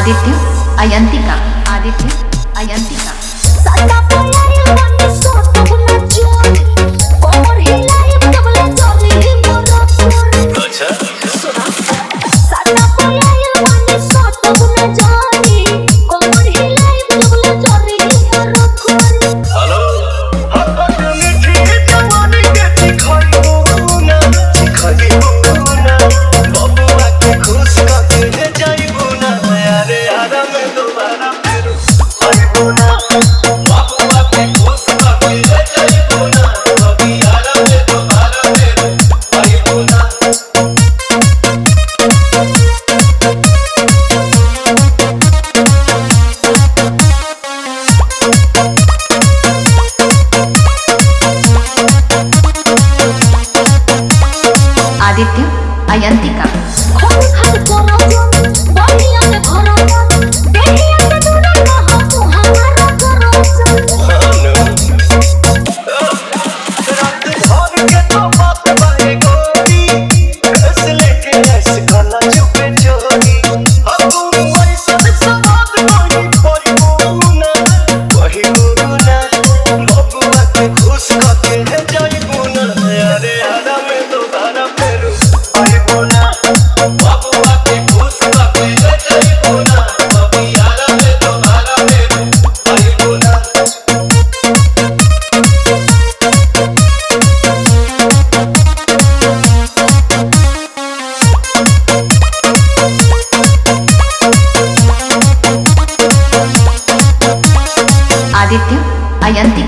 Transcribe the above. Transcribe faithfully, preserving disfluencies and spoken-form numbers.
आदित्य अयंतिका आदित्य अयंतिका साटा पलाय मन सोट गुना जोर कोमर हिलाय तबला चली मोर अच्छा सुना साटा पलाय मन सोट गुना जोर कोमर हिलाय तबला चली मोर हेलो हट मीठी जवानी के चिखाई ना चिखाई ना बबुआ के खुश करके जाइबो ना यारे यारा में दोबारा फिर आइबो ना बबुआ के खुश करके जाइबो ना कभी यारा में दोबारा फिर आइबो ना आदित्य अयंतिका खोल खत करो जो बनिया में भरो देखिया के दूर न हो तू हमारा करो रात भर के तो बात बाए गोरी हंस लेके ऐसे गला चुपे चोरी अब तू ऐसा सवाद नहीं कोई गुना वही गुना बबुआ के खुश करके जाई गुना अरे यारा में दोबारा फिर आई गुना बबुआ के खुश करके जाई गुना कभी यारा में दोबारा फिर आई गुना आदित्य अयंतिका।